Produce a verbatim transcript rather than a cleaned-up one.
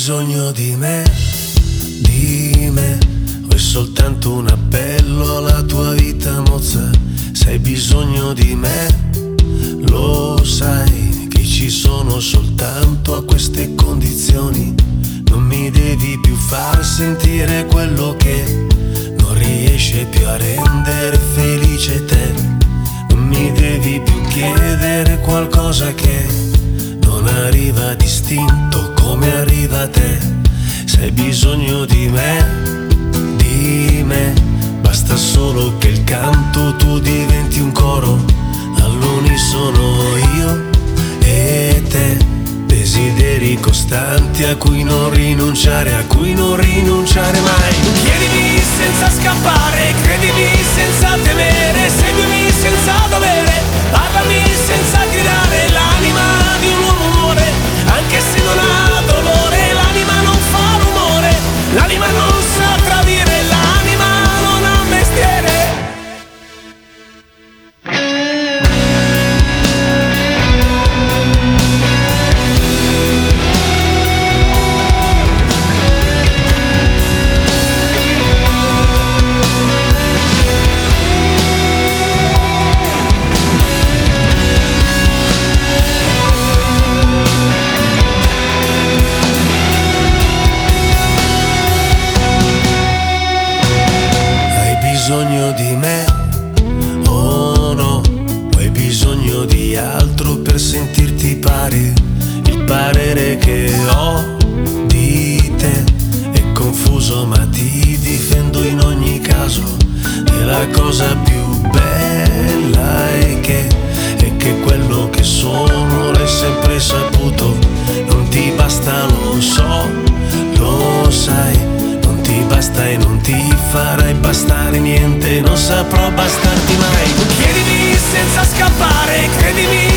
bisogno di me, di me. Vuoi soltanto un appello alla tua vita mozza. Se hai bisogno di me, lo sai che ci sono soltanto a queste condizioni. Non mi devi più far sentire quello che non riesce più a rendere felice te. Non mi devi più chiedere qualcosa che non arriva distinto come arriva a te. Se hai bisogno di me, di me, basta solo che il canto tu diventi un coro. All'unisono io e te, desideri costanti a cui non rinunciare, a cui non rinunciare mai. Chiedimi senza scappare, credimi senza temere, seguimi senza dovere, parlami senza gridare. L'anima di un uomo muore, anche se non ha dolore. L'anima non fa rumore, l'anima non sa tradire, l'anima non ha mestiere. Bisogno di me, oh no, o hai bisogno di altro per sentirti pari? Il parere che ho di te è confuso, ma ti difendo in ogni caso. E la cosa più bella è che, è che quello che sono l'hai sempre saputo. Non ti basta, lo so, lo sai. Ti basta e non ti farai bastare niente, non saprò bastarti mai. Chiedimi senza scappare, credimi